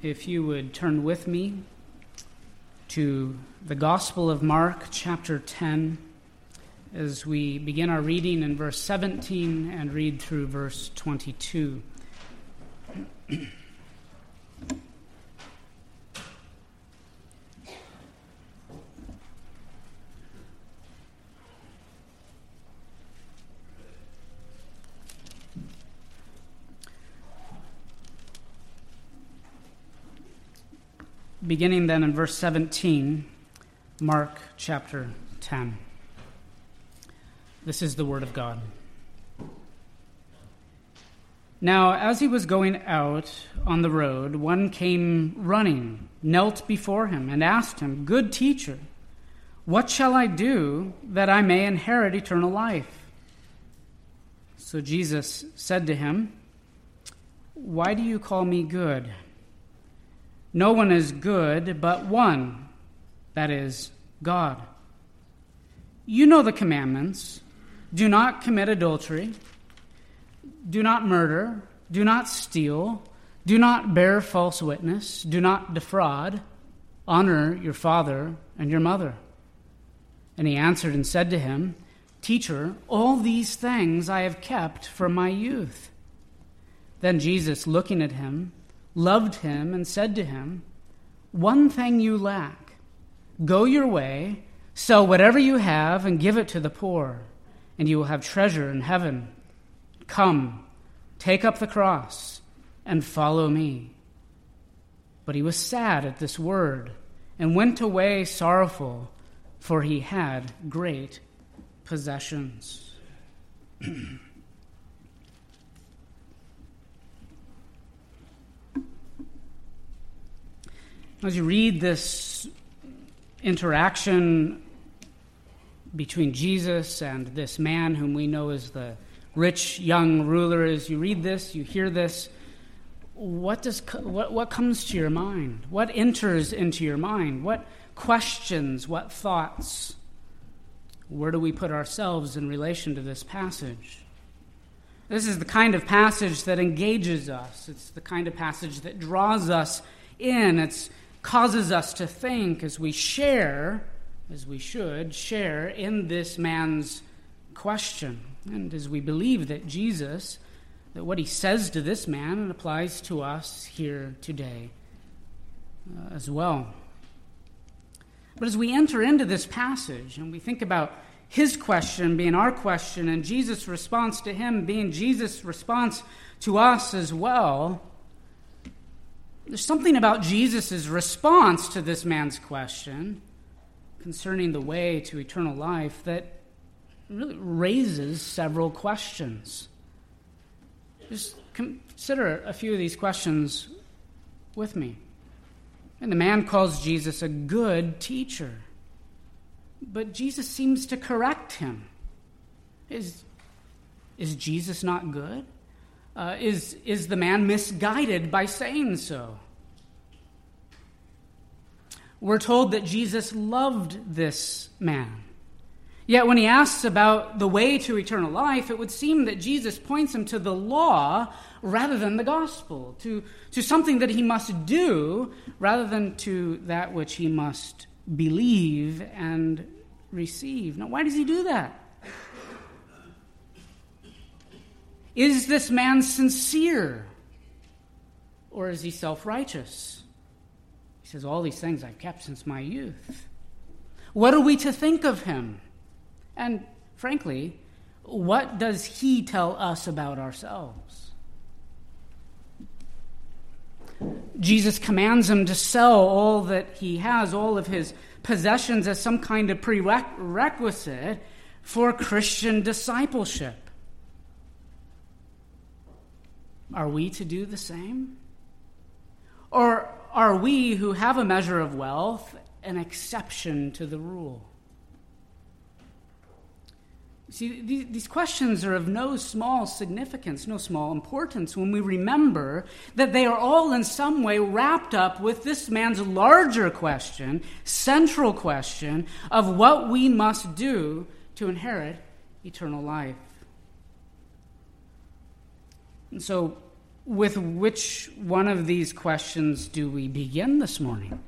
if you would turn with me to the Gospel of Mark, chapter 10, as we begin our reading in verse 17 and read through verse 22. Beginning then in verse 17, Mark chapter 10. This is the word of God. Now, as he was going out on the road, one came running, knelt before him, and asked him, "Good teacher, what shall I do that I may inherit eternal life?" So Jesus said to him, "Why do you call me good? No one is good but one, that is, God. You know the commandments. Do not commit adultery. Do not murder. Do not steal. Do not bear false witness. Do not defraud. Honor your father and your mother." And he answered and said to him, "Teacher, all these things I have kept from my youth." Then Jesus, looking at him, loved him and said to him, "One thing you lack. Go your way, sell whatever you have and give it to the poor, and you will have treasure in heaven. Come, take up the cross and follow me." But he was sad at this word and went away sorrowful, for he had great possessions. As you read this interaction between Jesus and this man whom we know as the rich young ruler, as you read this, you hear this, what comes to your mind? What enters into your mind? What questions, what thoughts? Where do we put ourselves in relation to this passage? This is the kind of passage that engages us. It's the kind of passage that draws us in. It causes us to think as we share, as we should share in this man's question. And as we believe that Jesus, that what he says to this man, it applies to us here today as well. But as we enter into this passage and we think about his question being our question and Jesus' response to him being Jesus' response to us as well, there's something about Jesus' response to this man's question concerning the way to eternal life that really raises several questions. Just consider a few of these questions with me. And the man calls Jesus a good teacher, but Jesus seems to correct him. Is Jesus not good? Is the man misguided by saying so? We're told that Jesus loved this man. Yet when he asks about the way to eternal life, it would seem that Jesus points him to the law rather than the gospel, to something that he must do rather than to that which he must believe and receive. Now, why does he do that? Is this man sincere, or is he self-righteous? He says, "All these things I've kept since my youth." What are we to think of him? And frankly, what does he tell us about ourselves? Jesus commands him to sell all that he has, all of his possessions, as some kind of prerequisite for Christian discipleship. Are we to do the same? Or are we who have a measure of wealth an exception to the rule? See, these questions are of no small significance, no small importance when we remember that they are all in some way wrapped up with this man's larger question, central question of what we must do to inherit eternal life. And so with which one of these questions do we begin this morning?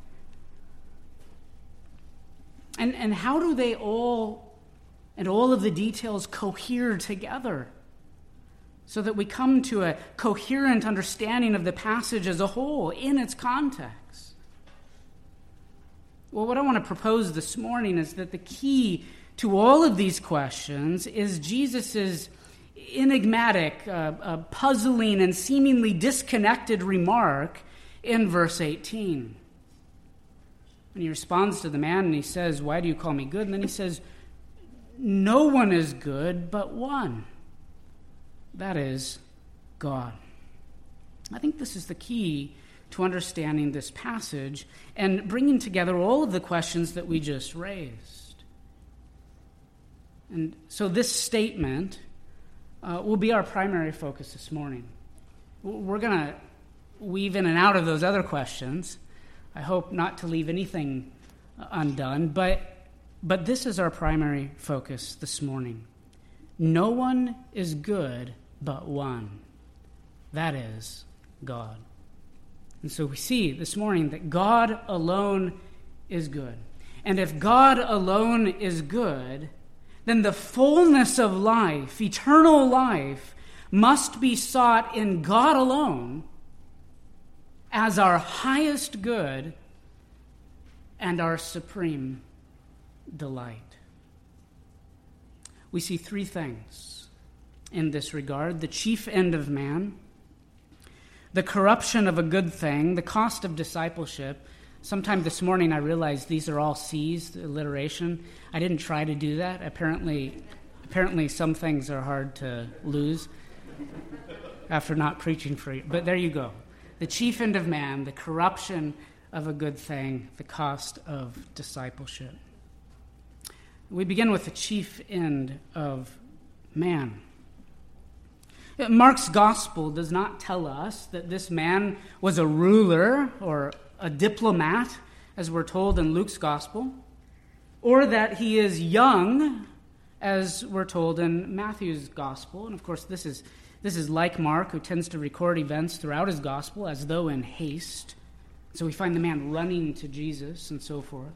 And how do they all of the details cohere together so that we come to a coherent understanding of the passage as a whole in its context? Well, what I want to propose this morning is that the key to all of these questions is Jesus' enigmatic, puzzling, and seemingly disconnected remark in verse 18. And he responds to the man and he says, "Why do you call me good?" And then he says, "No one is good but one. That is God." I think this is the key to understanding this passage and bringing together all of the questions that we just raised. And so this statement will be our primary focus this morning. We're going to weave in and out of those other questions. I hope not to leave anything undone, but this is our primary focus this morning. No one is good but one. That is God. And so we see this morning that God alone is good. And if God alone is good, then the fullness of life, eternal life, must be sought in God alone as our highest good and our supreme delight. We see three things in this regard: the chief end of man, the corruption of a good thing, the cost of discipleship. Sometime this morning I realized these are all C's, the alliteration. I didn't try to do that. Apparently some things are hard to lose after not preaching for you. But there you go. The chief end of man, the corruption of a good thing, the cost of discipleship. We begin with the chief end of man. Mark's gospel does not tell us that this man was a ruler or a diplomat, as we're told in Luke's gospel, or that he is young, as we're told in Matthew's gospel. And of course, this is like Mark, who tends to record events throughout his gospel as though in haste. So we find the man running to Jesus and so forth.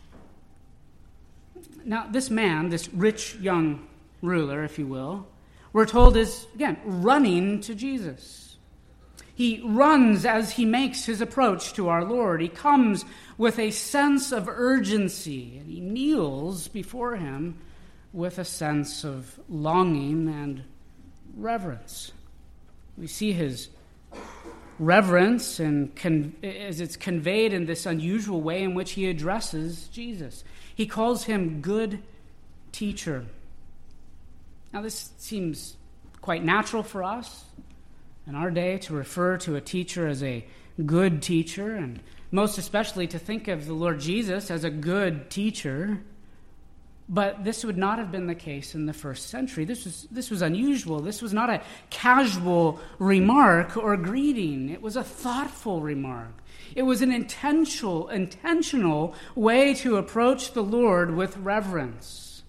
Now, this man, this rich young ruler, if you will, we're told is, again, running to Jesus. He runs as he makes his approach to our Lord. He comes with a sense of urgency, and he kneels before him with a sense of longing and reverence. We see his reverence and as it's conveyed in this unusual way in which he addresses Jesus. He calls him good teacher. Now, this seems quite natural for us in our day to refer to a teacher as a good teacher, and most especially to think of the Lord Jesus as a good teacher. But this would not have been the case in the first century. This was unusual. This was not a casual remark or greeting. It was a thoughtful remark. It was an intentional way to approach the Lord with reverence,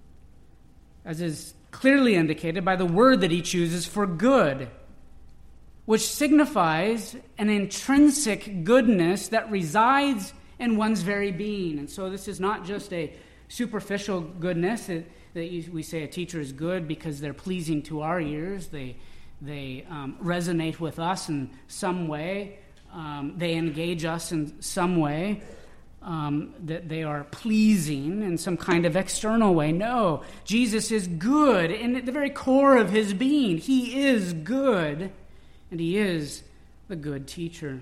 as is clearly indicated by the word that he chooses for good, which signifies an intrinsic goodness that resides in one's very being. And so this is not just a superficial goodness that we say a teacher is good because they're pleasing to our ears. They resonate with us in some way. They engage us in some way. That they are pleasing in some kind of external way. No, Jesus is good, and at the very core of his being, he is good, and he is the good teacher.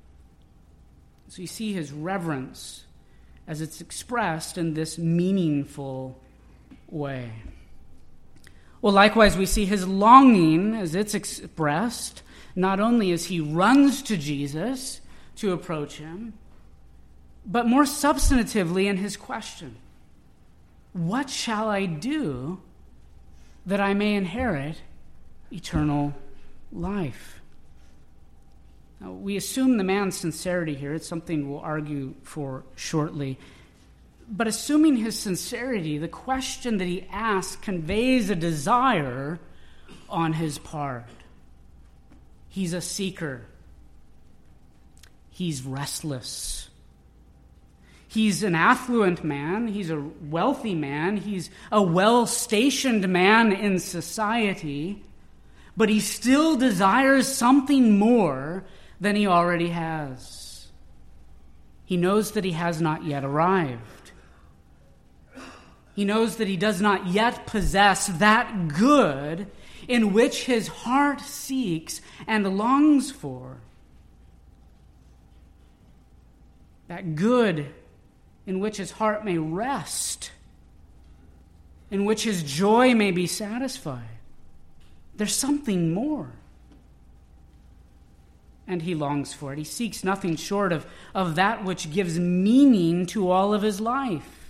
So you see his reverence as it's expressed in this meaningful way. Well, likewise, we see his longing as it's expressed, not only as he runs to Jesus to approach him, but more substantively in his question: what shall I do that I may inherit eternal life? Now, we assume the man's sincerity here. It's something we'll argue for shortly. But assuming his sincerity, the question that he asks conveys a desire on his part. He's a seeker. He's restless. He's an affluent man. He's a wealthy man. He's a well-stationed man in society. But he still desires something more than he already has. He knows that he has not yet arrived. He knows that he does not yet possess that good in which his heart seeks and longs for. That good in which his heart may rest, in which his joy may be satisfied. There's something more. And he longs for it. He seeks nothing short of that which gives meaning to all of his life.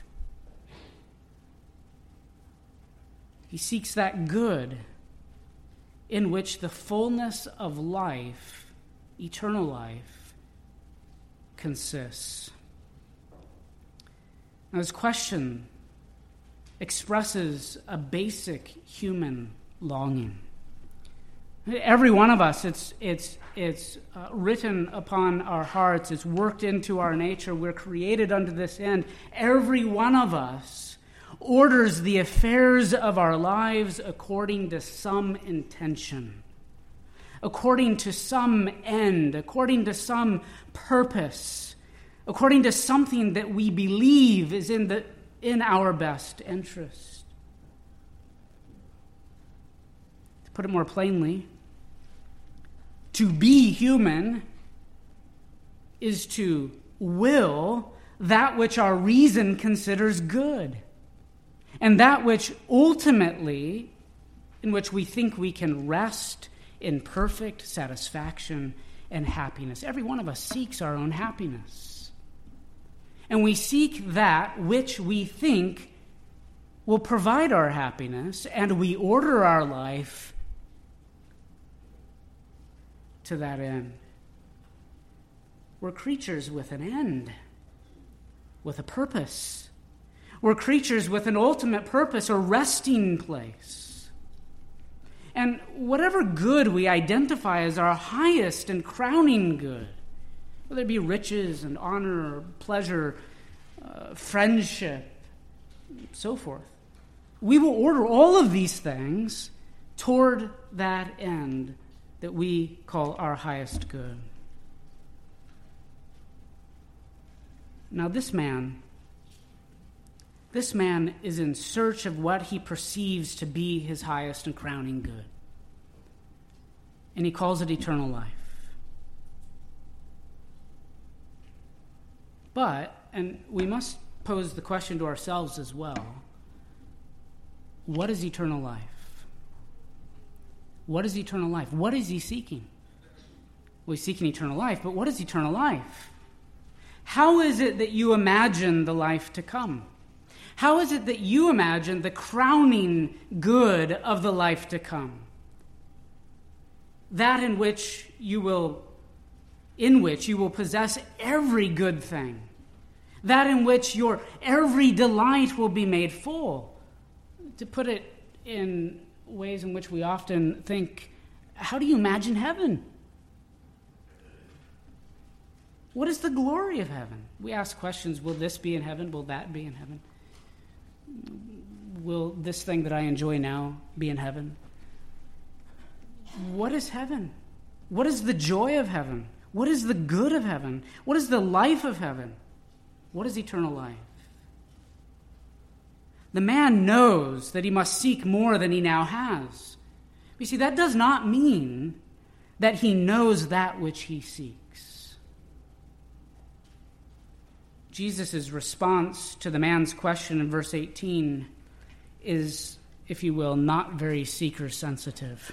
He seeks that good in which the fullness of life, eternal life, consists. Now, his question expresses a basic human longing. Every one of us, it's written upon our hearts. It's worked into our nature. We're created unto this end. Every one of us orders the affairs of our lives according to some intention, according to some end, according to some purpose, according to something that we believe is in our best interest. To put it more plainly, to be human is to will that which our reason considers good, and that which ultimately, in which we think we can rest in perfect satisfaction and happiness. Every one of us seeks our own happiness. And we seek that which we think will provide our happiness, and we order our life to that end. We're creatures with an end, with a purpose. We're creatures with an ultimate purpose or resting place. And whatever good we identify as our highest and crowning good, whether it be riches and honor, or pleasure, friendship, so forth, we will order all of these things toward that end that we call our highest good. Now this man is in search of what he perceives to be his highest and crowning good. And he calls it eternal life. But, and we must pose the question to ourselves as well, what is eternal life? What is eternal life? What is he seeking? Well, he's seeking eternal life, but what is eternal life? How is it that you imagine the life to come? How is it that you imagine the crowning good of the life to come? That in which you will possess every good thing. That in which your every delight will be made full. To put it in ways in which we often think, how do you imagine heaven? What is the glory of heaven? We ask questions, will this be in heaven? Will that be in heaven? Will this thing that I enjoy now be in heaven? What is heaven? What is the joy of heaven? What is the good of heaven? What is the life of heaven? What is eternal life? The man knows that he must seek more than he now has. You see, that does not mean that he knows that which he seeks. Jesus' response to the man's question in verse 18 is, if you will, not very seeker-sensitive.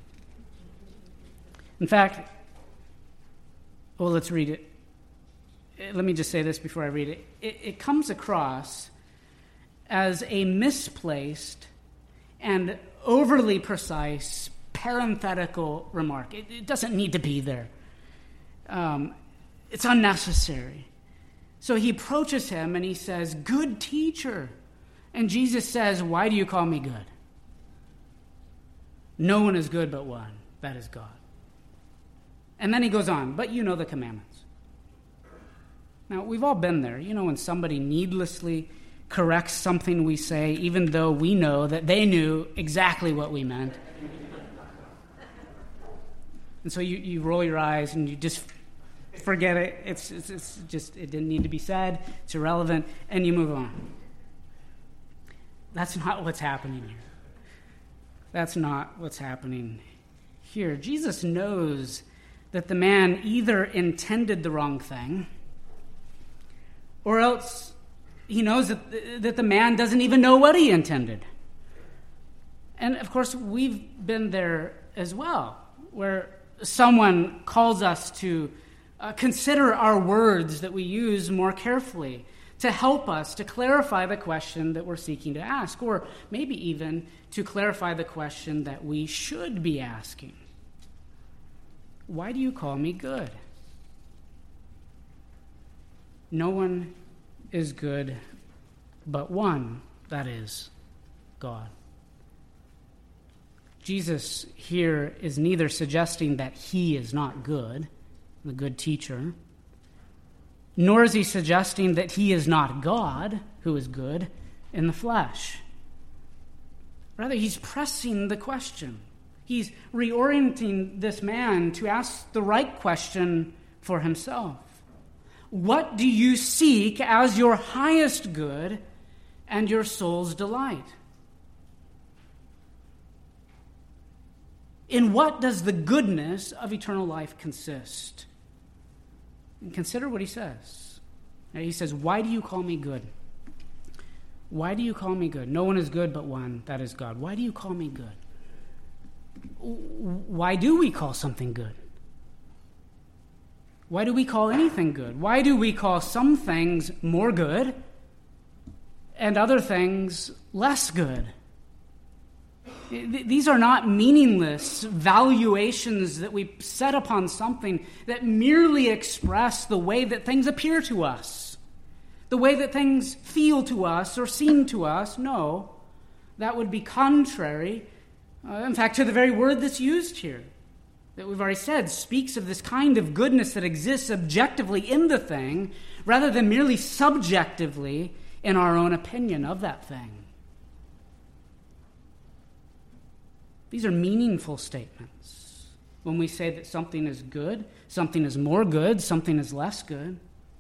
In fact, well, let's read it. Let me just say this before I read it. It comes across as a misplaced and overly precise parenthetical remark. It doesn't need to be there. It's unnecessary. So he approaches him and he says, "Good teacher." And Jesus says, "Why do you call me good? No one is good but one, that is God." And then he goes on, but you know the commandments. Now, we've all been there. You know, when somebody needlessly corrects something we say, even though we know that they knew exactly what we meant. And so you roll your eyes and you just forget it. It's just, it didn't need to be said. It's irrelevant. And you move on. That's not what's happening here. That's not what's happening here. Jesus knows that the man either intended the wrong thing, or else he knows that the man doesn't even know what he intended. And, of course, we've been there as well, where someone calls us to consider our words that we use more carefully, to help us to clarify the question that we're seeking to ask, or maybe even to clarify the question that we should be asking. Why do you call me good? No one is good but one, that is, God. Jesus here is neither suggesting that he is not good, the good teacher, nor is he suggesting that he is not God, who is good in the flesh. Rather, he's pressing the question. He's reorienting this man to ask the right question for himself. What do you seek as your highest good and your soul's delight? In what does the goodness of eternal life consist? And consider what he says. Now, he says, why do you call me good? Why do you call me good? No one is good but one, that is God. Why do you call me good? Why do we call something good? Why do we call anything good? Why do we call some things more good and other things less good? These are not meaningless valuations that we set upon something that merely express the way that things appear to us, the way that things feel to us or seem to us. No, that would be contrary, in fact, to the very word that's used here, that we've already said, speaks of this kind of goodness that exists objectively in the thing, rather than merely subjectively in our own opinion of that thing. These are meaningful statements. When we say that something is good, something is more good, something is less good.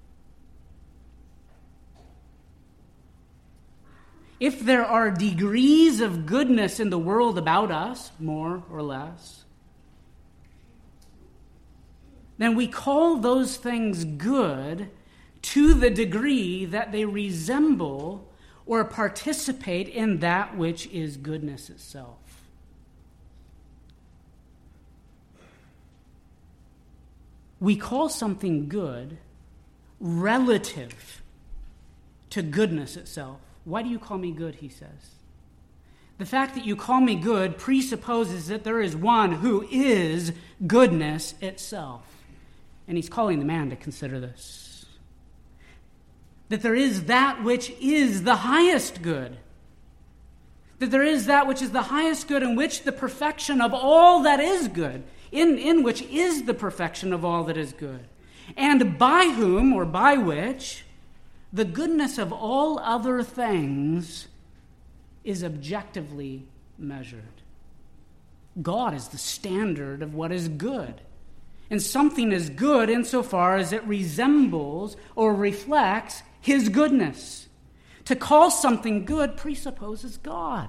If there are degrees of goodness in the world about us, more or less, then we call those things good to the degree that they resemble or participate in that which is goodness itself. We call something good relative to goodness itself. Why do you call me good, he says. The fact that you call me good presupposes that there is one who is goodness itself. And he's calling the man to consider this. That there is that which is the highest good. That there is that which is the highest good, in which the perfection of all that is good, in which is the perfection of all that is good, and by whom, or by which, the goodness of all other things is objectively measured. God is the standard of what is good. And something is good insofar as it resembles or reflects his goodness. To call something good presupposes God,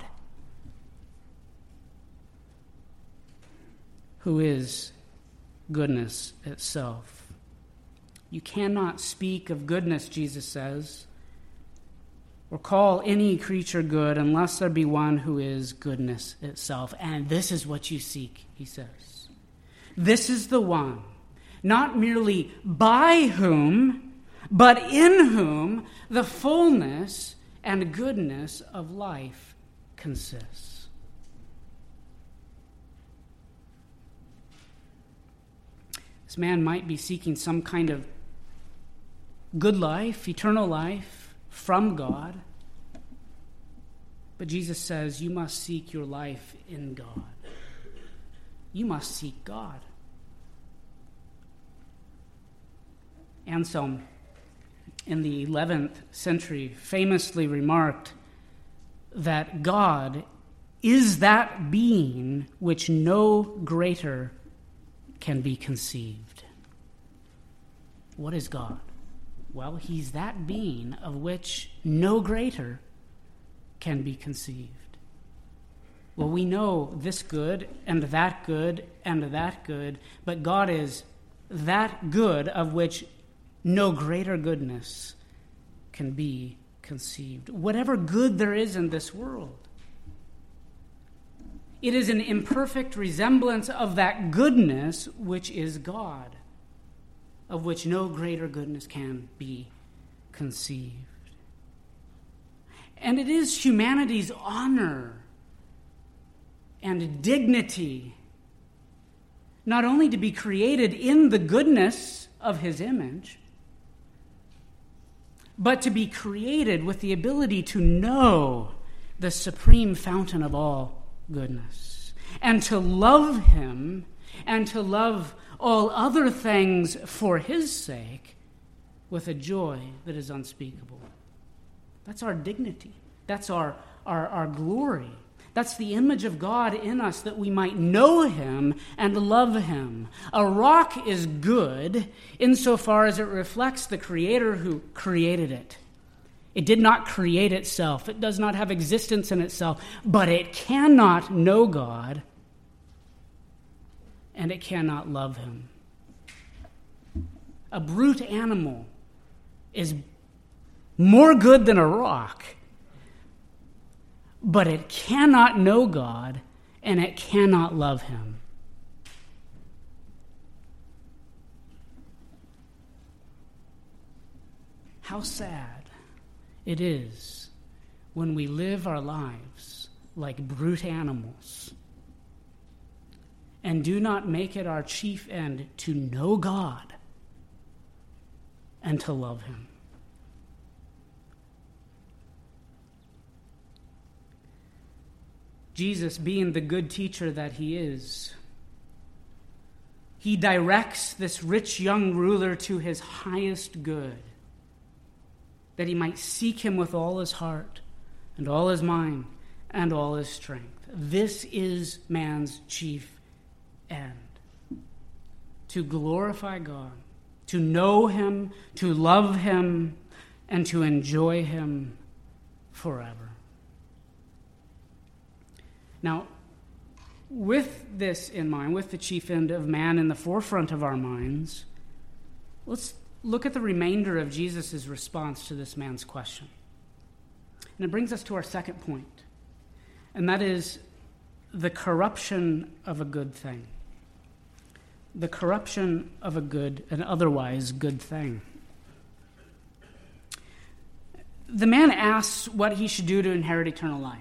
who is goodness itself. You cannot speak of goodness, Jesus says, or call any creature good unless there be one who is goodness itself. And this is what you seek, he says. This is the one, not merely by whom, but in whom the fullness and goodness of life consists. This man might be seeking some kind of good life, eternal life from God. But Jesus says you must seek your life in God. You must seek God. Anselm, in the 11th century, famously remarked that God is that being which no greater can be conceived. What is God? Well, he's that being of which no greater can be conceived. Well, we know this good and that good and that good, but God is that good of which no greater goodness can be conceived. Whatever good there is in this world, it is an imperfect resemblance of that goodness which is God, of which no greater goodness can be conceived. And it is humanity's honor and dignity not only to be created in the goodness of his image, but to be created with the ability to know the supreme fountain of all goodness, and to love him, and to love all other things for his sake with a joy that is unspeakable. That's our dignity. That's our glory. That's the image of God in us, that we might know him and love him. A rock is good insofar as it reflects the Creator who created it. It did not create itself. It does not have existence in itself, but it cannot know God, and it cannot love him. A brute animal is more good than a rock, but it cannot know God, and it cannot love him. How sad it is when we live our lives like brute animals and do not make it our chief end to know God and to love him. Jesus, being the good teacher that he is, he directs this rich young ruler to his highest good, that he might seek him with all his heart and all his mind and all his strength. This is man's chief end: to glorify God, to know him, to love him, and to enjoy him forever. Now, with this in mind, with the chief end of man in the forefront of our minds, let's look at the remainder of Jesus' response to this man's question. And it brings us to our second point, and that is the corruption of a good thing. The corruption of a good and otherwise good thing. The man asks what he should do to inherit eternal life,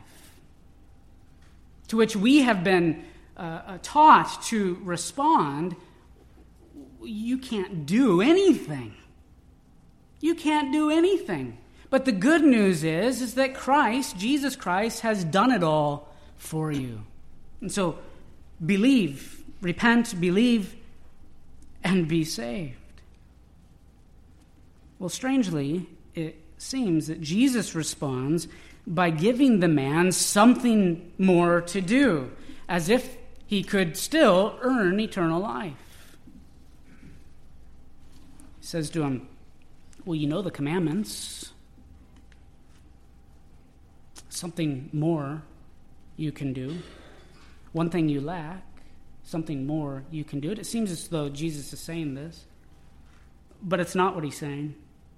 to which we have been taught to respond, you can't do anything. You can't do anything. But the good news is that Christ, Jesus Christ, has done it all for you. And so believe, repent, believe, and be saved. Well, strangely, it seems that Jesus responds by giving the man something more to do, as if he could still earn eternal life. He says to him, well, you know the commandments. Something more you can do. One thing you lack, something more you can do. It seems as though Jesus is saying this, but it's not what he's saying.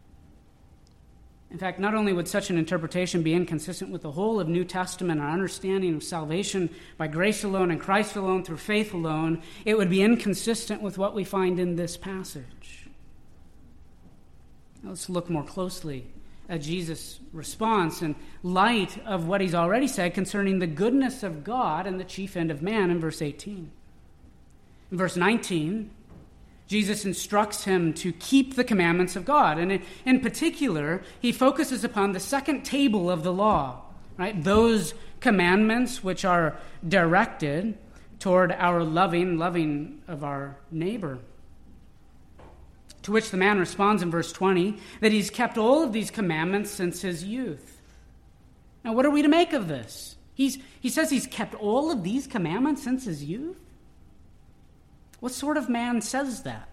In fact, not only would such an interpretation be inconsistent with the whole of New Testament, our understanding of salvation by grace alone and Christ alone through faith alone, it would be inconsistent with what we find in this passage. Now, let's look more closely at Jesus' response in light of what he's already said concerning the goodness of God and the chief end of man in verse 18. In verse 19, Jesus instructs him to keep the commandments of God. And in particular, he focuses upon the second table of the law, right? Those commandments which are directed toward our loving of our neighbor. To which the man responds in verse 20 that he's kept all of these commandments since his youth. Now, what are we to make of this? He says he's kept all of these commandments since his youth? What sort of man says that?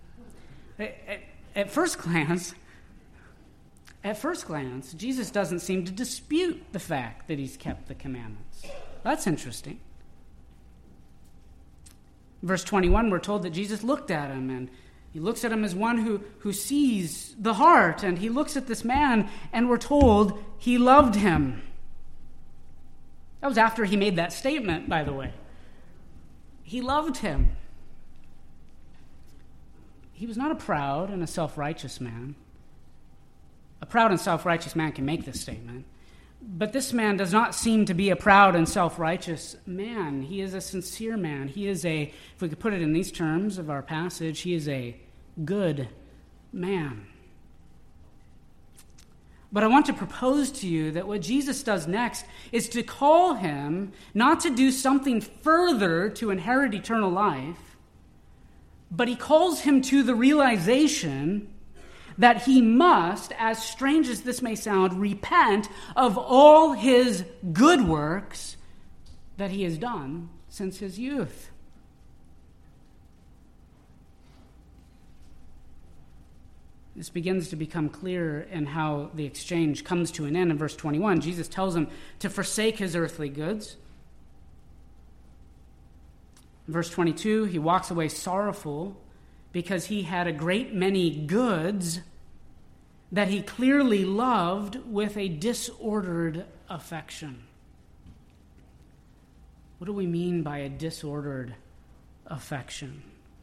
At first glance, Jesus doesn't seem to dispute the fact that he's kept the commandments. That's interesting. Verse 21, we're told that Jesus looked at him, and he looks at him as one who sees the heart, and he looks at this man, and we're told he loved him. That was after he made that statement, by the way. He loved him. He was not a proud and a self-righteous man. A proud and self-righteous man can make this statement. But this man does not seem to be a proud and self-righteous man. He is a sincere man. He is if we could put it in these terms of our passage, he is a good man. But I want to propose to you that what Jesus does next is to call him not to do something further to inherit eternal life, but he calls him to the realization that he must, as strange as this may sound, repent of all his good works that he has done since his youth. This begins to become clear in how the exchange comes to an end. In verse 21, Jesus tells him to forsake his earthly goods. In verse 22, he walks away sorrowful because he had a great many goods that he clearly loved with a disordered affection. What do we mean by a disordered affection?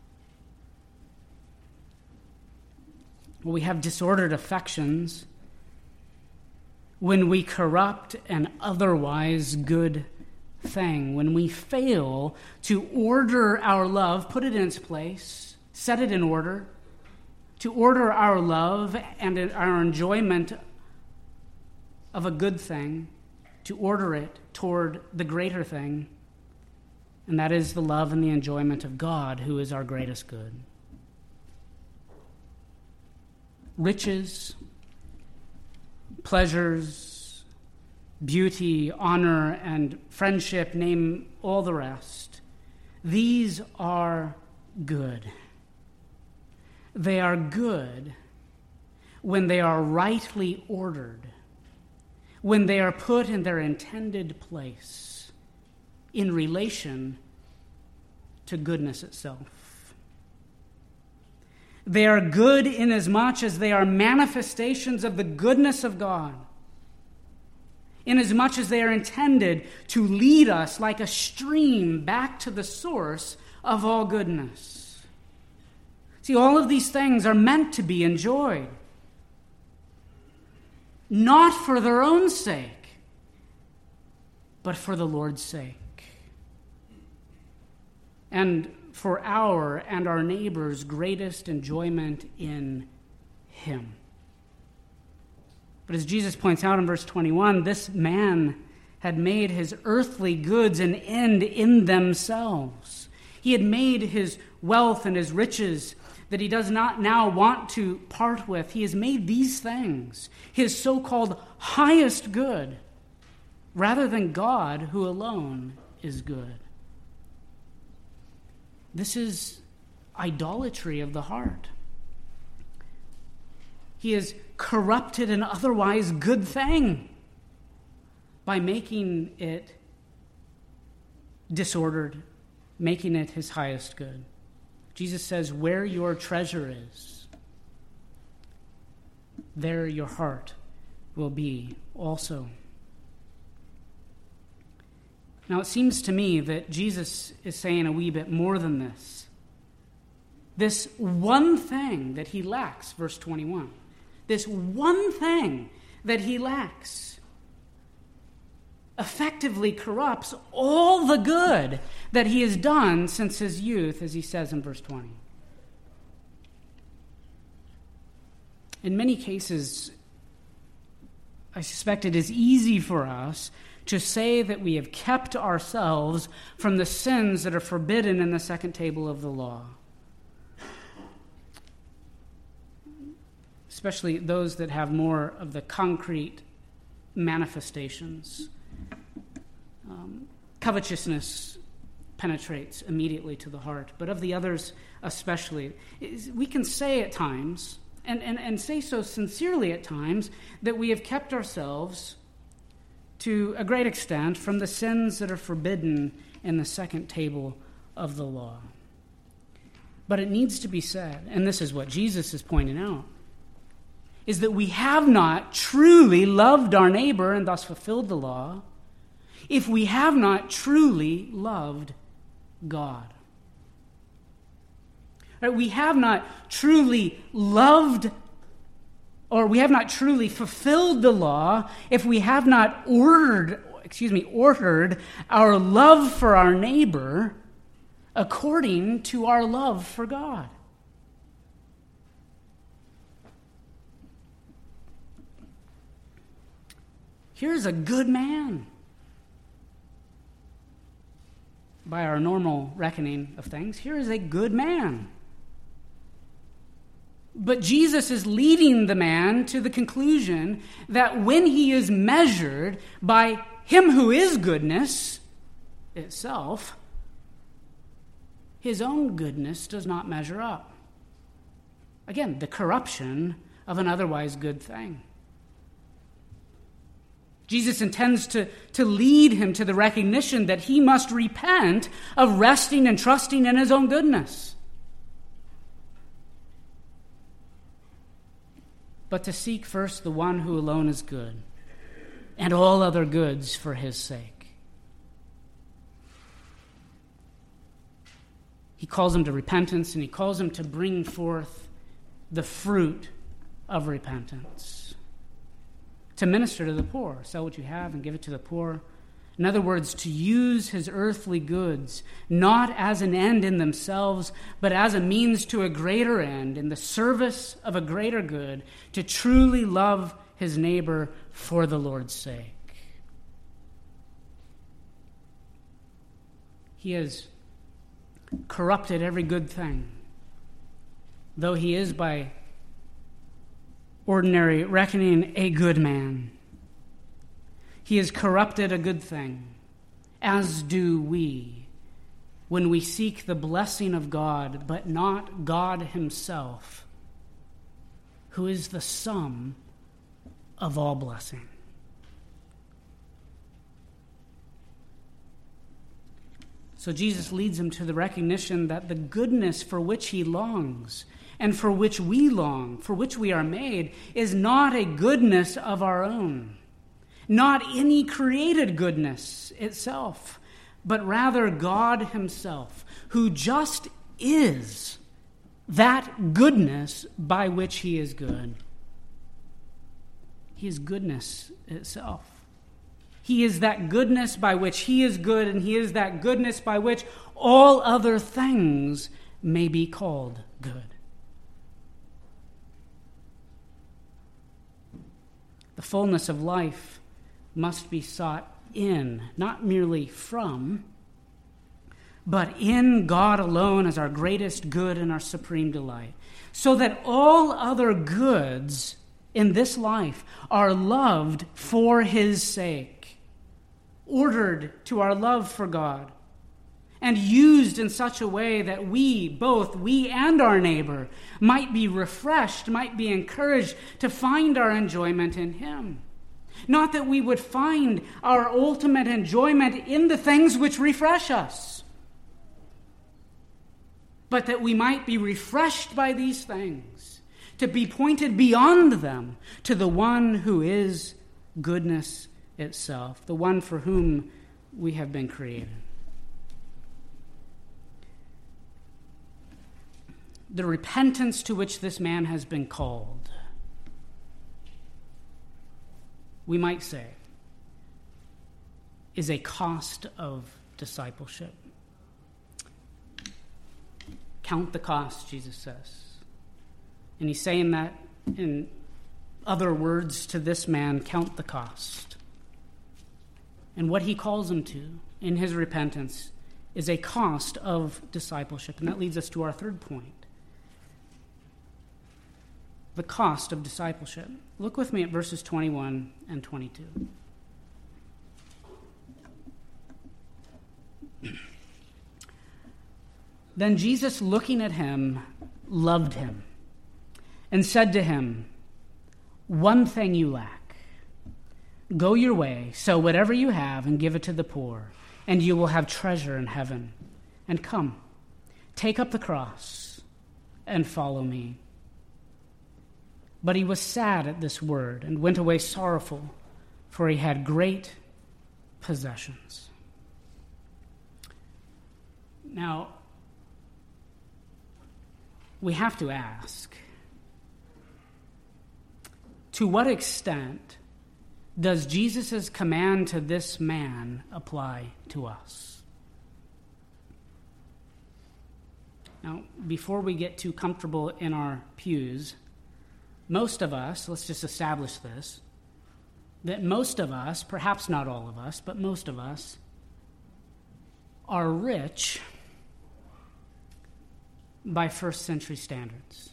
Well, we have disordered affections when we corrupt an otherwise good thing, when we fail to order our love, put it in its place, set it in order, to order our love and our enjoyment of a good thing, to order it toward the greater thing, and that is the love and the enjoyment of God, who is our greatest good. Riches, pleasures, beauty, honor, and friendship, name all the rest. These are good. They are good when they are rightly ordered, when they are put in their intended place in relation to goodness itself. They are good inasmuch as they are manifestations of the goodness of God, inasmuch as they are intended to lead us like a stream back to the source of all goodness. See, all of these things are meant to be enjoyed, not for their own sake, but for the Lord's sake, and for our and our neighbor's greatest enjoyment in him. But as Jesus points out in verse 21, this man had made his earthly goods an end in themselves. He had made his wealth and his riches that he does not now want to part with. He has made these things his so-called highest good, rather than God, who alone is good. This is idolatry of the heart. He has corrupted an otherwise good thing by making it disordered, making it his highest good. Jesus says, where your treasure is, there your heart will be also. Now, it seems to me that Jesus is saying a wee bit more than this. This one thing that he lacks, verse 21, this one thing that he lacks effectively corrupts all the good that he has done since his youth, as he says in verse 20. In many cases, I suspect it is easy for us to say that we have kept ourselves from the sins that are forbidden in the second table of the law. especially those that have more of the concrete manifestations. Covetousness penetrates immediately to the heart, but of the others especially, we can say at times, and say so sincerely at times, that we have kept ourselves to a great extent from the sins that are forbidden in the second table of the law. But it needs to be said, and this is what Jesus is pointing out, is that we have not truly loved our neighbor and thus fulfilled the law if we have not truly loved God. Right? We have not truly loved, or we have not truly fulfilled the law if we have not ordered our love for our neighbor according to our love for God. Here's a good man. By our normal reckoning of things, here is a good man. But Jesus is leading the man to the conclusion that when he is measured by him who is goodness itself, his own goodness does not measure up. Again, the corruption of an otherwise good thing. Jesus intends to lead him to the recognition that he must repent of resting and trusting in his own goodness, but to seek first the one who alone is good, and all other goods for his sake. He calls him to repentance, and he calls him to bring forth the fruit of repentance. To minister to the poor, sell what you have and give it to the poor. In other words, to use his earthly goods, not as an end in themselves, but as a means to a greater end, in the service of a greater good, to truly love his neighbor for the Lord's sake. He has corrupted every good thing, though he is by ordinary reckoning a good man. He has corrupted a good thing, as do we, when we seek the blessing of God, but not God himself, who is the sum of all blessing. So Jesus leads him to the recognition that the goodness for which he longs and for which we long, for which we are made, is not a goodness of our own, not any created goodness itself, but rather God himself, who just is that goodness by which he is good. He is goodness itself. He is that goodness by which he is good, and he is that goodness by which all other things may be called good. The fullness of life must be sought in, not merely from, but in God alone as our greatest good and our supreme delight, so that all other goods in this life are loved for his sake, ordered to our love for God, and used in such a way that both we and our neighbor, might be refreshed, might be encouraged to find our enjoyment in him. Not that we would find our ultimate enjoyment in the things which refresh us, but that we might be refreshed by these things, to be pointed beyond them to the one who is goodness itself, the one for whom we have been created. The repentance to which this man has been called, we might say, is a cost of discipleship. Count the cost, Jesus says. And he's saying that in other words to this man, count the cost. And what he calls him to in his repentance is a cost of discipleship. And that leads us to our third point. the cost of discipleship. Look with me at verses 21 and 22. Then Jesus, looking at him, loved him and said to him, "One thing you lack. Go your way, sell whatever you have and give it to the poor, and you will have treasure in heaven. And come, take up the cross and follow me." But he was sad at this word and went away sorrowful, for he had great possessions. Now, we have to ask, to what extent does Jesus' command to this man apply to us? Now, before we get too comfortable in our pews, most of us, let's just establish this, that most of us, perhaps not all of us, but most of us, are rich by first century standards.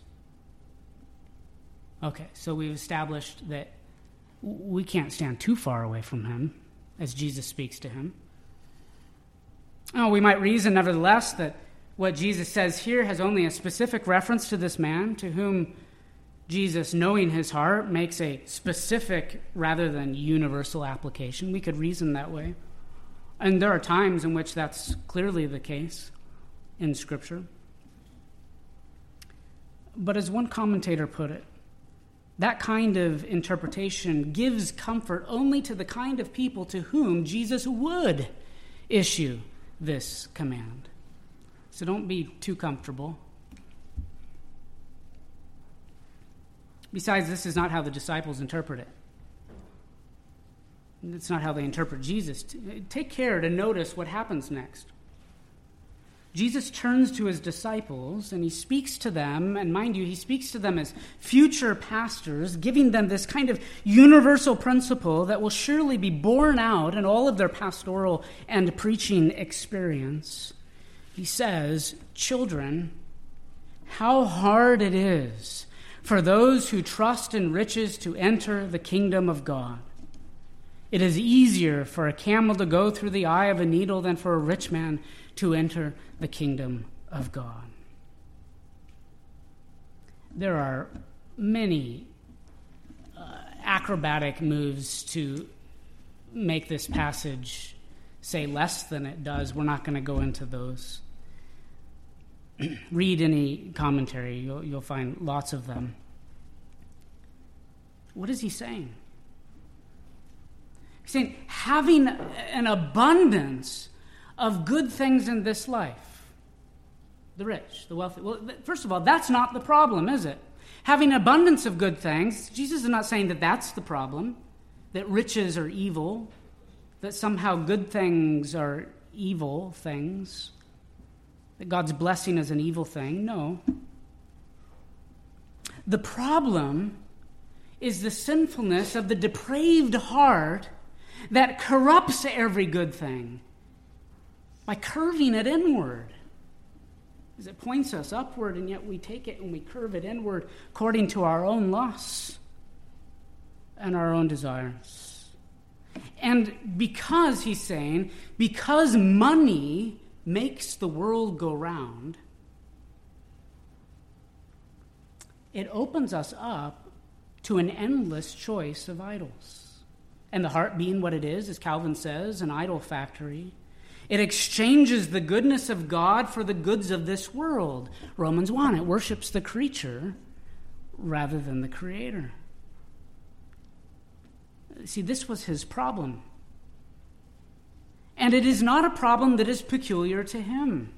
Okay, so we've established that we can't stand too far away from him as Jesus speaks to him. Oh, we might reason, nevertheless, that what Jesus says here has only a specific reference to this man, to whom Jesus, knowing his heart, makes a specific rather than universal application. We could reason that way. And there are times in which that's clearly the case in Scripture. But as one commentator put it, that kind of interpretation gives comfort only to the kind of people to whom Jesus would issue this command. So don't be too comfortable. Besides, this is not how the disciples interpret it. It's not how they interpret Jesus. Take care to notice what happens next. Jesus turns to his disciples and he speaks to them, and mind you, he speaks to them as future pastors, giving them this kind of universal principle that will surely be borne out in all of their pastoral and preaching experience. He says, "Children, how hard it is for those who trust in riches to enter the kingdom of God. It is easier for a camel to go through the eye of a needle than for a rich man to enter the kingdom of God." There are many acrobatic moves to make this passage say less than it does. We're not going to go into those. Read any commentary. You'll find lots of them. What is he saying? He's saying, having an abundance of good things in this life, the rich, the wealthy. Well, first of all, that's not the problem, is it? Having abundance of good things, Jesus is not saying that that's the problem, that riches are evil, that somehow good things are evil things, that God's blessing is an evil thing. No. The problem is the sinfulness of the depraved heart that corrupts every good thing by curving it inward. As it points us upward, and yet we take it and we curve it inward according to our own lusts and our own desires. And because, he's saying, because money makes the world go round, it opens us up to an endless choice of idols. And the heart being what it is, as Calvin says, an idol factory, it exchanges the goodness of God for the goods of this world. Romans 1, it worships the creature rather than the Creator. See, this was his problem. And it is not a problem that is peculiar to him.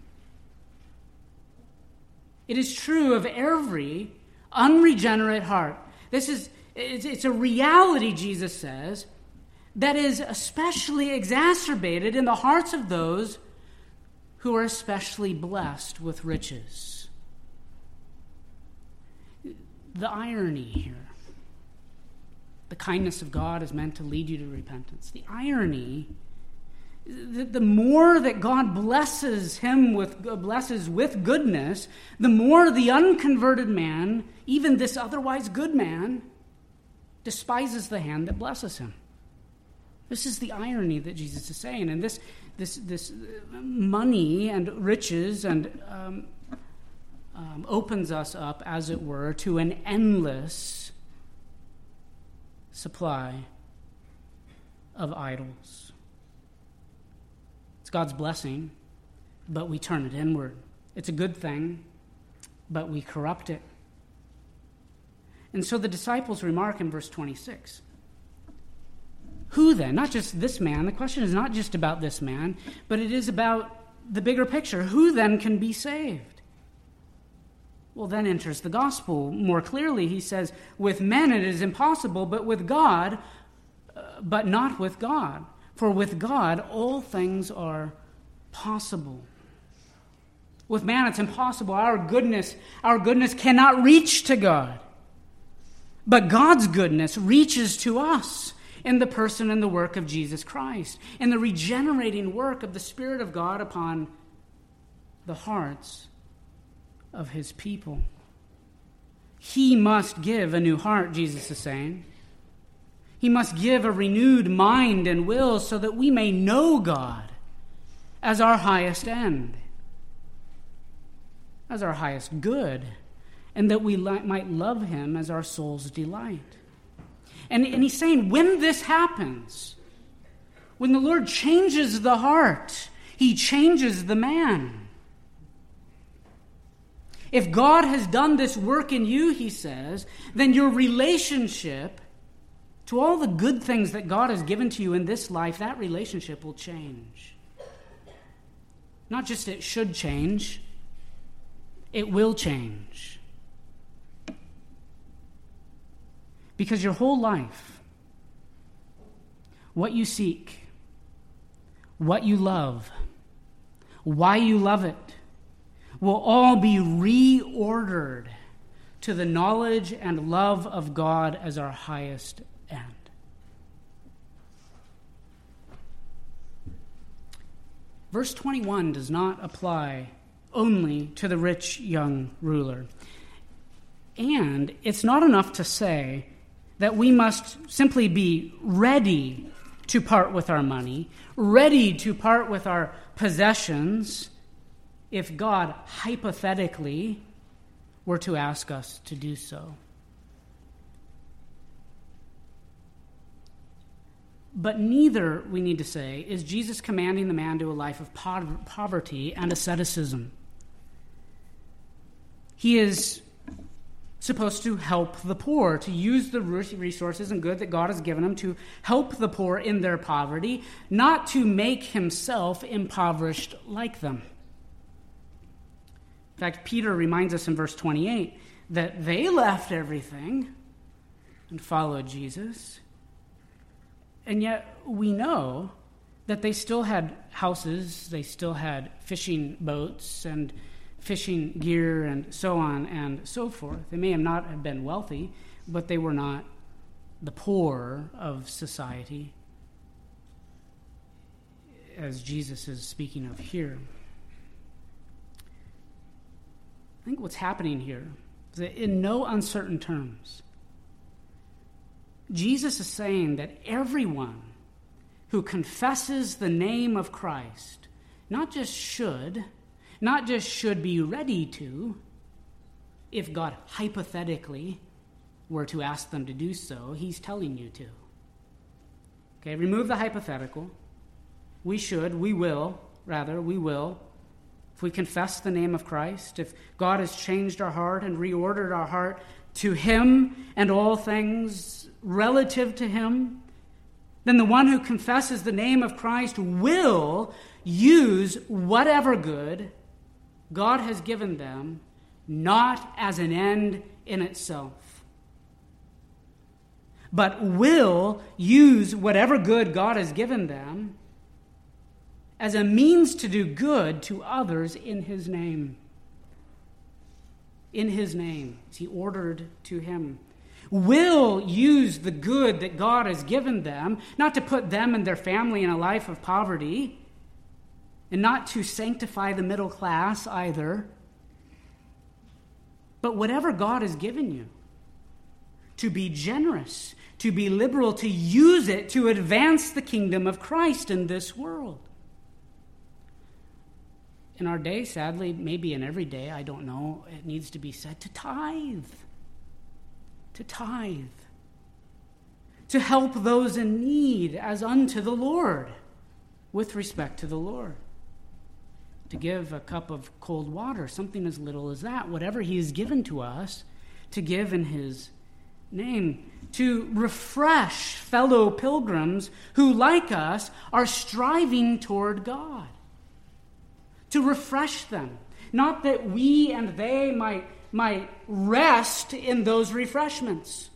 It is true of every unregenerate heart. It's a reality, Jesus says, that is especially exacerbated in the hearts of those who are especially blessed with riches. The irony here. The kindness of God is meant to lead you to repentance. The irony The more that God blesses with goodness, the more the unconverted man, even this otherwise good man, despises the hand that blesses him. This is the irony that Jesus is saying. And this money and riches and opens us up, as it were, to an endless supply of idols. It's God's blessing, but we turn it inward. It's a good thing, but we corrupt it. And so the disciples remark in verse 26. Who then? Not just this man. The question is not just about this man, but it is about the bigger picture. Who then can be saved? Well, then enters the gospel more clearly. He says, with men it is impossible, but with God, but not with God. For with God all things are possible. With man it's impossible. Our goodness cannot reach to God. But God's goodness reaches to us in the person and the work of Jesus Christ, in the regenerating work of the Spirit of God upon the hearts of his people. He must give a new heart, Jesus is saying. He must give a renewed mind and will so that we may know God as our highest end, as our highest good, and that we might love him as our soul's delight. And he's saying when this happens, when the Lord changes the heart, he changes the man. If God has done this work in you, he says, then your relationship to all the good things that God has given to you in this life, that relationship will change. Not just it should change, it will change. Because your whole life, what you seek, what you love, why you love it, will all be reordered to the knowledge and love of God as our highest end. Verse 21 does not apply only to the rich young ruler. And it's not enough to say that we must simply be ready to part with our money, ready to part with our possessions, if God hypothetically were to ask us to do so. But neither, we need to say, is Jesus commanding the man to a life of poverty and asceticism. He is supposed to help the poor, to use the resources and good that God has given him to help the poor in their poverty, not to make himself impoverished like them. In fact, Peter reminds us in verse 28 that they left everything and followed Jesus. And yet we know that they still had houses, they still had fishing boats and fishing gear and so on and so forth. They may not have been wealthy, but they were not the poor of society, as Jesus is speaking of here. I think what's happening here is that in no uncertain terms, Jesus is saying that everyone who confesses the name of Christ not just should be ready to, if God hypothetically were to ask them to do so, he's telling you to. Okay, remove the hypothetical. We will. If we confess the name of Christ, if God has changed our heart and reordered our heart to him and all things relative to him, then the one who confesses the name of Christ will use whatever good God has given them, not as an end in itself, but will use whatever good God has given them as a means to do good to others in his name. In his name, as he ordered to him. will use the good that God has given them, not to put them and their family in a life of poverty, and not to sanctify the middle class either. But whatever God has given you, to be generous, to be liberal, to use it to advance the kingdom of Christ in this world. In our day, sadly, maybe in every day, I don't know, it needs to be said to tithe. To tithe. To help those in need as unto the Lord, with respect to the Lord. To give a cup of cold water, something as little as that, whatever he has given to us, to give in his name. To refresh fellow pilgrims who, like us, are striving toward God. To refresh them. Not that we and they might rest in those refreshments,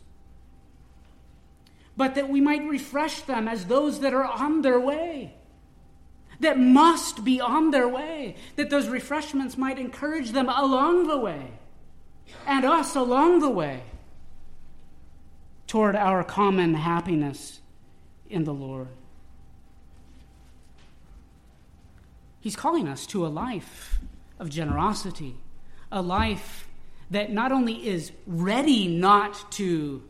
but that we might refresh them as those that are on their way, that must be on their way, that those refreshments might encourage them along the way, and us along the way, toward our common happiness in the Lord. He's calling us to a life of generosity, a life that not only is ready not to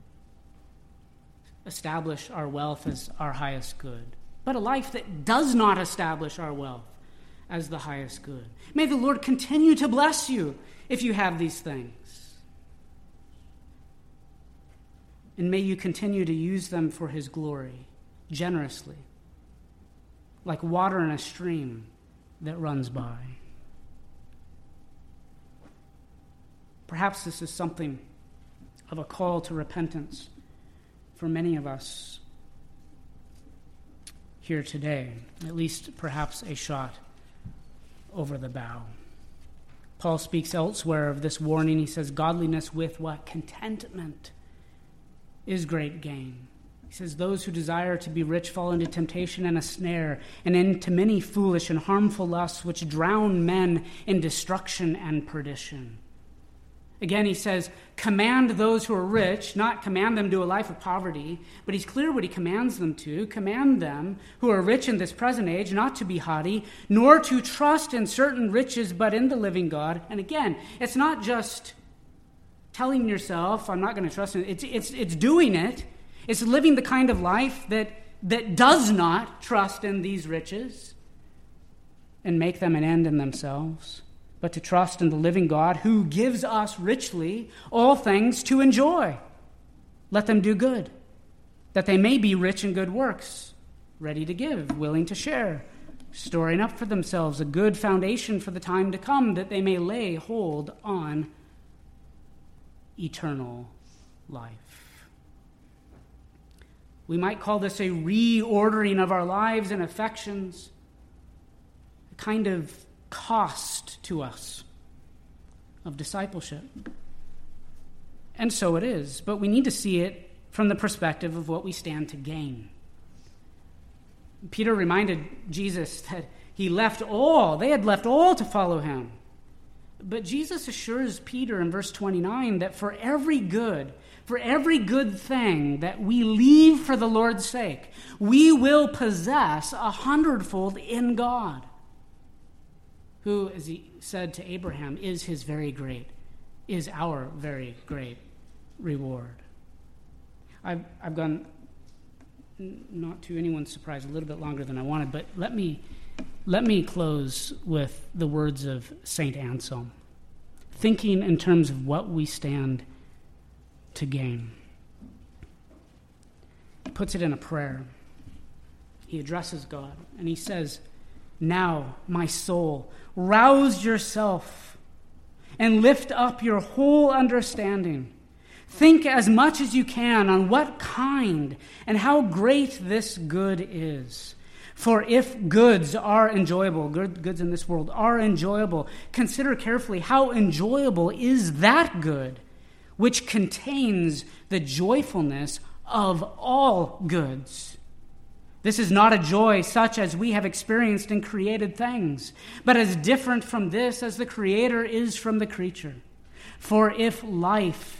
establish our wealth as our highest good, but a life that does not establish our wealth as the highest good. May the Lord continue to bless you if you have these things. And may you continue to use them for his glory, generously, like water in a stream that runs by. Perhaps this is something of a call to repentance for many of us here today, at least perhaps a shot over the bow. Paul speaks elsewhere of this warning. He says, godliness with what? Contentment is great gain. He says, those who desire to be rich fall into temptation and a snare, and into many foolish and harmful lusts which drown men in destruction and perdition. Again, he says, command those who are rich, not command them to a life of poverty, but he's clear what he commands them to. Command them who are rich in this present age not to be haughty, nor to trust in certain riches, but in the living God. And again, it's not just telling yourself, I'm not going to trust in it. It's doing it. It's living the kind of life that does not trust in these riches and make them an end in themselves, but to trust in the living God who gives us richly all things to enjoy. Let them do good, that they may be rich in good works, ready to give, willing to share, storing up for themselves a good foundation for the time to come, that they may lay hold on eternal life. We might call this a reordering of our lives and affections, a kind of cost to us of discipleship. And so it is, but we need to see it from the perspective of what we stand to gain. Peter reminded Jesus that he left all, they had left all to follow him. But Jesus assures Peter in verse 29 that for every good thing that we leave for the Lord's sake, we will possess 100-fold in God, who, as he said to Abraham, is our very great reward. I've gone, not to anyone's surprise, a little bit longer than I wanted, but let me close with the words of St. Anselm, thinking in terms of what we stand to gain. He puts it in a prayer. He addresses God, and he says, now, my soul, rouse yourself and lift up your whole understanding. Think as much as you can on what kind and how great this good is. For if goods are enjoyable, goods in this world are enjoyable, consider carefully how enjoyable is that good which contains the joyfulness of all goods. This is not a joy such as we have experienced in created things, but as different from this as the Creator is from the creature. For if life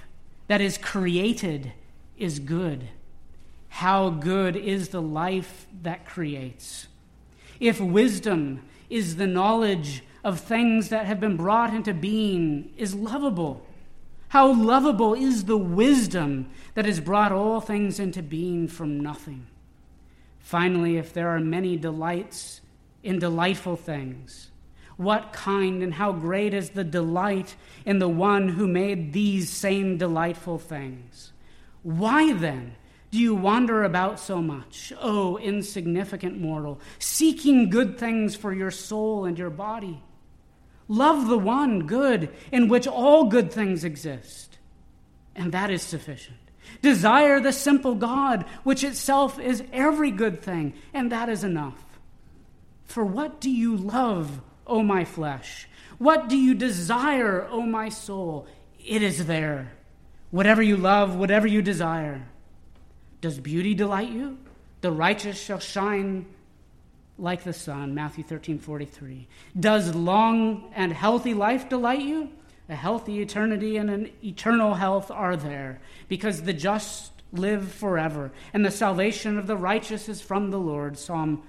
that is created is good. How good is the life that creates? If wisdom is the knowledge of things that have been brought into being is lovable, how lovable is the wisdom that has brought all things into being from nothing? Finally, if there are many delights in delightful things, what kind and how great is the delight in the one who made these same delightful things? Why then do you wander about so much, O insignificant mortal, seeking good things for your soul and your body? Love the one good in which all good things exist, and that is sufficient. Desire the simple God, which itself is every good thing, and that is enough. For what do you love, O my flesh? What do you desire, O my soul? It is there. Whatever you love, whatever you desire. Does beauty delight you? The righteous shall shine like the sun, Matthew 13:43. Does long and healthy life delight you? A healthy eternity and an eternal health are there, because the just live forever, and the salvation of the righteous is from the Lord, Psalm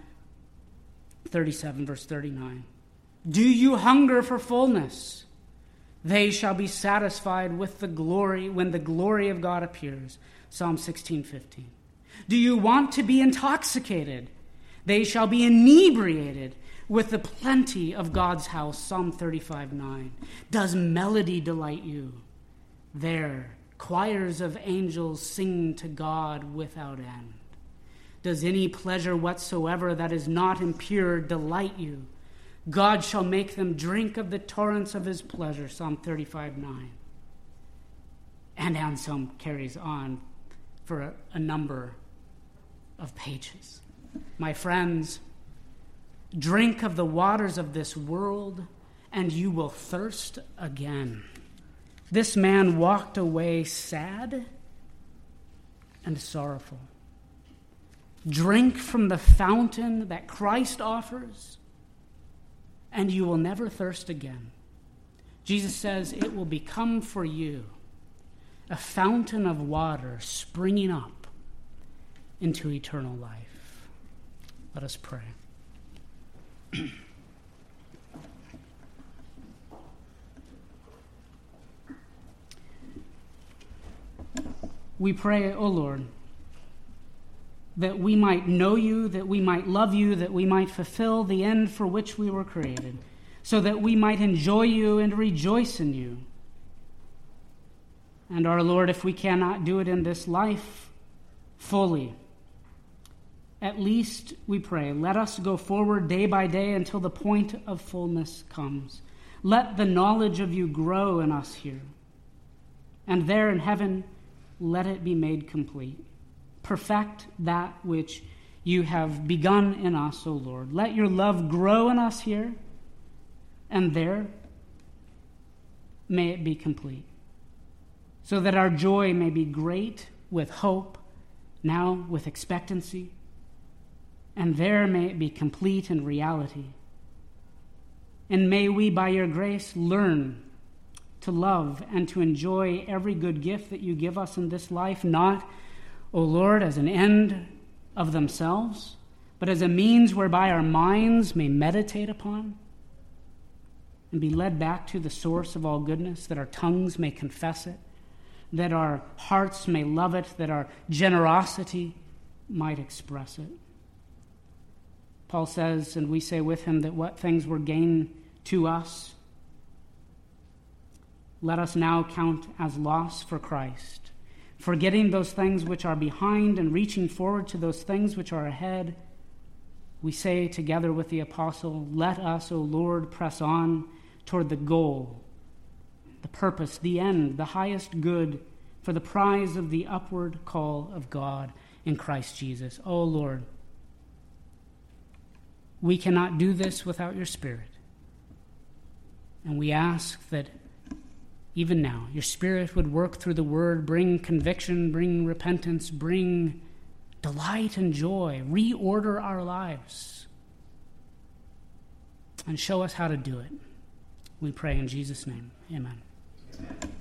37, verse 39. Do you hunger for fullness? They shall be satisfied with the glory when the glory of God appears, Psalm 16:15. Do you want to be intoxicated? They shall be inebriated with the plenty of God's house, Psalm 35:9. Does melody delight you? There, choirs of angels sing to God without end. Does any pleasure whatsoever that is not impure delight you? God shall make them drink of the torrents of his pleasure, Psalm 35:9. And Anselm carries on for a number of pages. My friends, drink of the waters of this world, and you will thirst again. This man walked away sad and sorrowful. Drink from the fountain that Christ offers, and you will never thirst again. Jesus says it will become for you a fountain of water springing up into eternal life. Let us pray. We pray, O Lord, that we might know you, that we might love you, that we might fulfill the end for which we were created, so that we might enjoy you and rejoice in you. And our Lord, if we cannot do it in this life fully, at least, we pray, let us go forward day by day until the point of fullness comes. Let the knowledge of you grow in us here. And there in heaven, let it be made complete. Perfect that which you have begun in us, O Lord. Let your love grow in us here, and there may it be complete, so that our joy may be great with hope, now with expectancy, and there may it be complete in reality. And may we, by your grace, learn to love and to enjoy every good gift that you give us in this life, not, O Lord, as an end of themselves, but as a means whereby our minds may meditate upon and be led back to the source of all goodness, that our tongues may confess it, that our hearts may love it, that our generosity might express it. Paul says, and we say with him, that what things were gain to us, let us now count as loss for Christ, forgetting those things which are behind and reaching forward to those things which are ahead. We say together with the apostle, let us, O Lord, press on toward the goal, the purpose, the end, the highest good, for the prize of the upward call of God in Christ Jesus. O Lord, we cannot do this without your Spirit. And we ask that even now, your Spirit would work through the word, bring conviction, bring repentance, bring delight and joy, reorder our lives, and show us how to do it. We pray in Jesus' name. Amen.